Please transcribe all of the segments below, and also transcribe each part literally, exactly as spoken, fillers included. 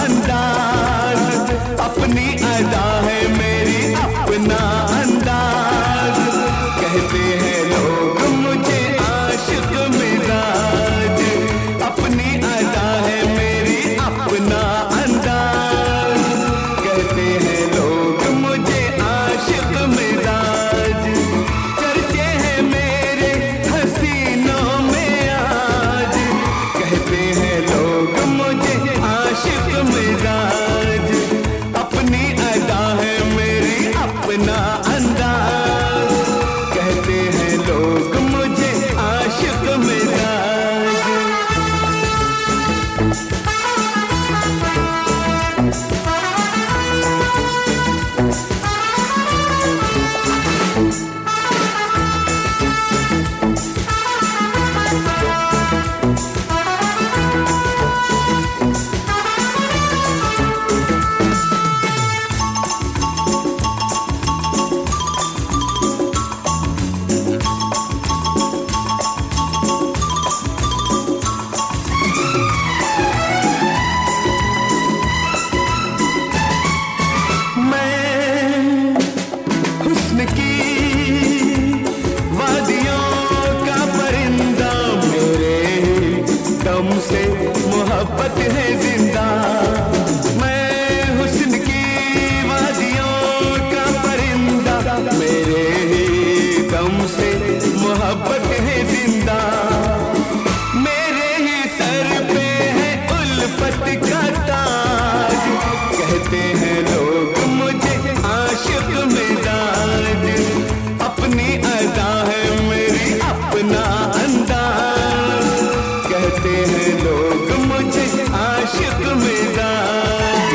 अंदाज, अपनी अदा है मेरी अपना अंदाज, कहते हैं लोग मुझे आशिक मिजाज, अपनी अदा है मेरी अपना अंदाज, कहते हैं लोग मुझे आशिक मिजाज, चर्चे हैं मेरे हसीनों में आज, कहते हैं लोग मुझे आशिक मिजाज, अपनी अदा है मेरी अपना अंदाज, कहते हैं लोग मुझे आशिक मिजाज। से मोहब्बत है जिंदा, मैं हुस्न की वादियों का परिंदा, मेरे ही दम से मोहब्बत है जिंदा, मेरे ही सर पे है उल्फत का ताज, कहते हैं लोग मुझे आशिक मिजाज, अपनी अदा है मेरी अपना अंदाज, कहते हैं लोग मुझे आशिक मिजाज।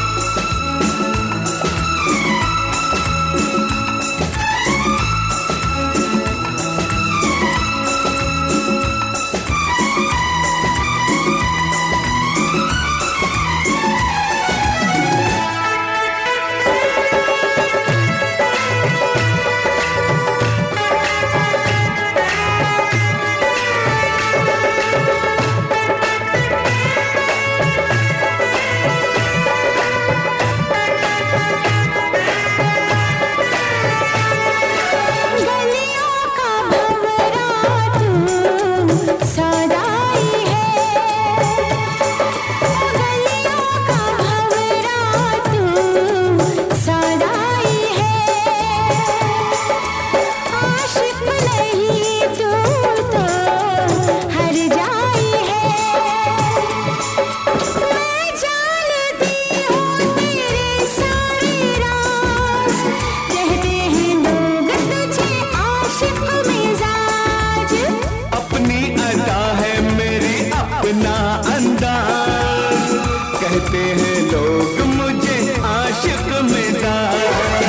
अपना अंदाज, कहते हैं लोग मुझे आशिक मिजाज।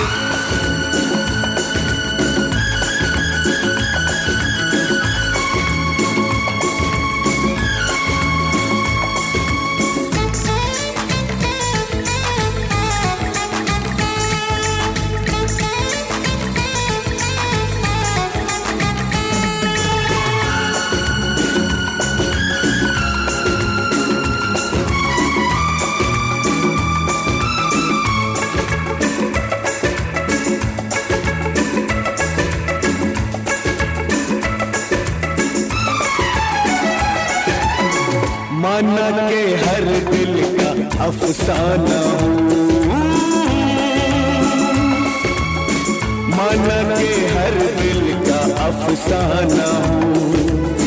माना के हर दिल का अफसाना हूँ, माना के हर दिल का अफसाना हूँ,